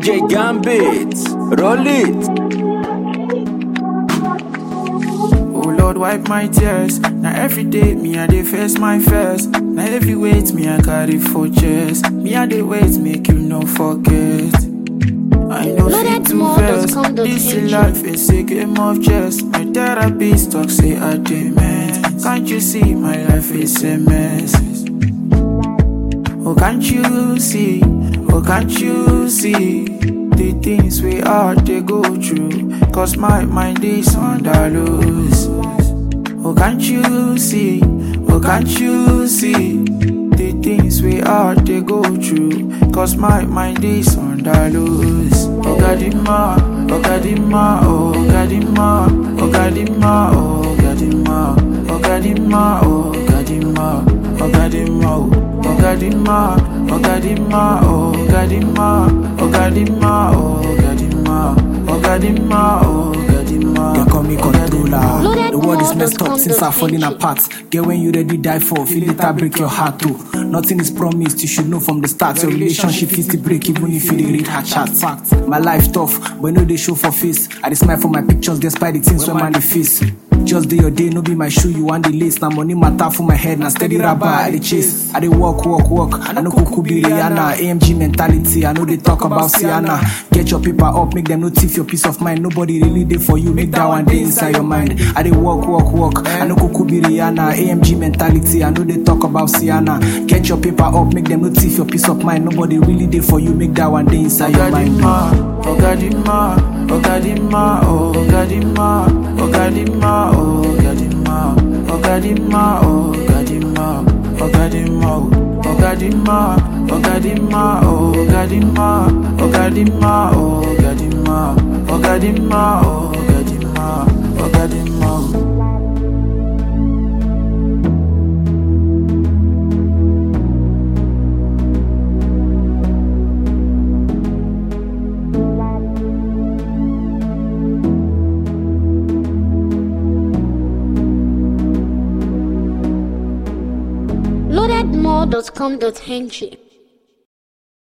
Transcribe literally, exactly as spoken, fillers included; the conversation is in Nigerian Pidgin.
J Gambit, roll it. Oh Lord, wipe my tears. Now every day me I dey face my fears. Now every weight me I carry for chest. Me I dey wait, make you no forget. I know fit to verse. This is life is a game of chess. My therapist talk say I demand. Can't you see my life is a mess? Oh, can't you see? Oh, can't you see the things we are they go through? Cause my mind is on the loose. Oh, can't you see? Oh, can't you see the things we are they go through? Cause my mind is on the loose. Oh, Gadima, oh, Gadima, oh, Gadima, oh, Gadima, oh, Gadima, oh, Gadima, oh, Gadima, oh, Gadima, oh. Ogadima, Ogadima, Ogadima, Ogadima, Ogadima, Ogadima, Ogadima. They call me controller. The world is messed up since I'm falling apart. Get when you ready die for, feel it I break your heart too. Nothing is promised, you should know from the start. Your relationship is to break even if you dey read her chat. Fact, my life tough, but no they show for face. I dey smile for my pictures despite the things when man dey face. Just day your day, no be my shoe, you want the lace. Now money matter for my head, now steady rabba, I dey chase. I dey walk, walk, walk, I know kuku be Rihanna. A M G mentality, I know they talk about Sienna. Get your paper up, make them no thief your peace of mind. Nobody really dey for you, make that one day inside your mind. I dey walk, walk, walk, I know kuku be Rihanna. A M G mentality, I know they talk about Sienna. Get your paper up, make them no thief your peace of mind. Nobody really dey for you, make that one day inside your mind. Ogadima, Ogadima, Ogadima, Ogadima, Ogadima, Ogadima, Ogadima, Ogadima, Ogadima, Ogadima, Ogadima, Ogadima, Ogadima, Ogadima, Ogadima, Ogadima, Ogadima. loaded more dot com dot n g